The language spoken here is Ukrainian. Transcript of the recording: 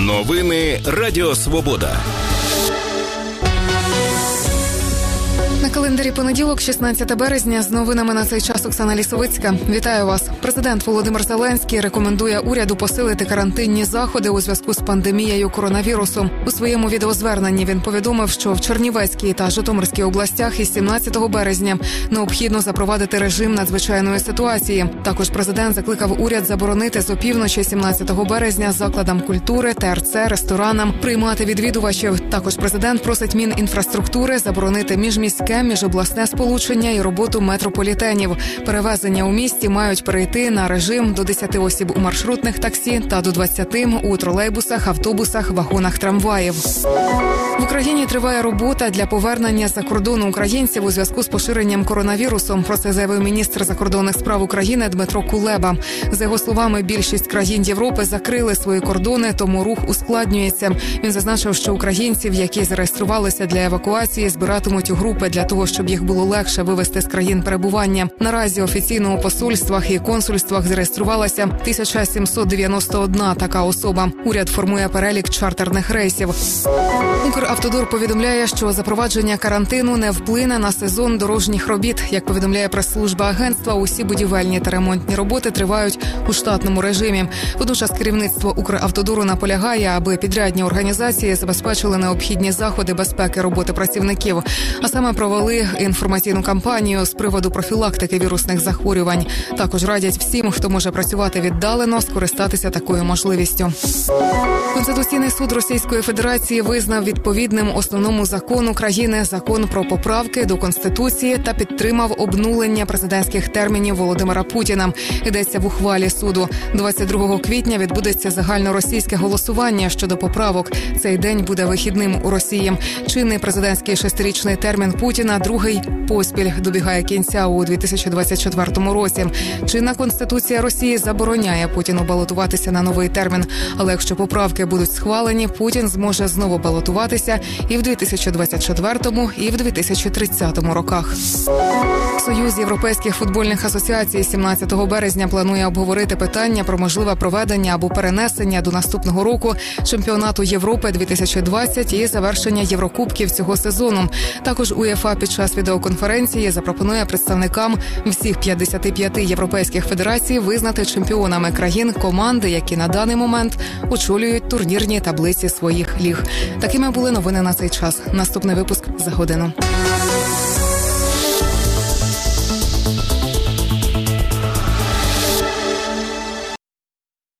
Новини Радіо Свобода. На календарі понеділок, 16 березня, з новинами на цей час Оксана Лісовицька. Вітаю вас. Президент Володимир Зеленський рекомендує уряду посилити карантинні заходи у зв'язку з пандемією коронавірусу. У своєму відеозверненні він повідомив, що в Чернівецькій та Житомирській областях із 17 березня необхідно запровадити режим надзвичайної ситуації. Також президент закликав уряд заборонити з опівночі 17 березня закладам культури, ТРЦ, ресторанам приймати відвідувачів. Також президент просить Мінінфраструктури заборонити міжміське, міжобласне сполучення і роботу метрополітенів. Перевезення у місті мають перейти на режим до 10 осіб у маршрутних таксі та до 20 у тролейбусах, автобусах, вагонах трамваїв. В Україні триває робота для повернення за кордону українців у зв'язку з поширенням коронавірусу. Про це заявив міністр закордонних справ України Дмитро Кулеба. За його словами, більшість країн Європи закрили свої кордони, тому рух ускладнюється. Він зазначив, що українців, які зареєструвалися для евакуації, збиратимуть у групи для того, щоб їх було легше вивезти з країн перебування. Наразі офіційно у посольствах і консульствах зареєструвалася 1791 така особа. Уряд формує перелік чартерних рейсів. Укравтодор повідомляє, що запровадження карантину не вплине на сезон дорожніх робіт. Як повідомляє прес-служба агентства, усі будівельні та ремонтні роботи тривають у штатному режимі. Водночас керівництво Укравтодору наполягає, аби підрядні організації забезпечили необхідні заходи безпеки роботи працівників. А саме провели інформаційну кампанію з приводу профілактики вірусних захворювань. Також радять всім, хто може працювати віддалено, скористатися такою можливістю. Конституційний суд Російської Федерації визнав відповідним основному закону країни закон про поправки до Конституції та підтримав обнулення президентських термінів Володимира Путіна. Йдеться в ухвалі суду. 22 квітня відбудеться загальноросійське голосування щодо поправок. Цей день буде вихідним у Росії. Чинний президентський 6-річний термін Путіна другий поспіль добігає кінця у 2024 році. Чинна Конституція Росії забороняє Путіну балотуватися на новий термін. Але якщо поправки будуть схвалені, Путін зможе знову балотуватися і в 2024, і в 2030 роках. Союз європейських футбольних асоціацій 17 березня планує обговорити питання про можливе проведення або перенесення до наступного року чемпіонату Європи 2020 і завершення Єврокубків цього сезону. Також УЄФА під час відеоконференції запропонує представникам всіх 55 європейських федерацій визнати чемпіонами країн команди, які на даний момент очолюють турнірні таблиці своїх ліг. Такими були новини на цей час. Наступний випуск за годину.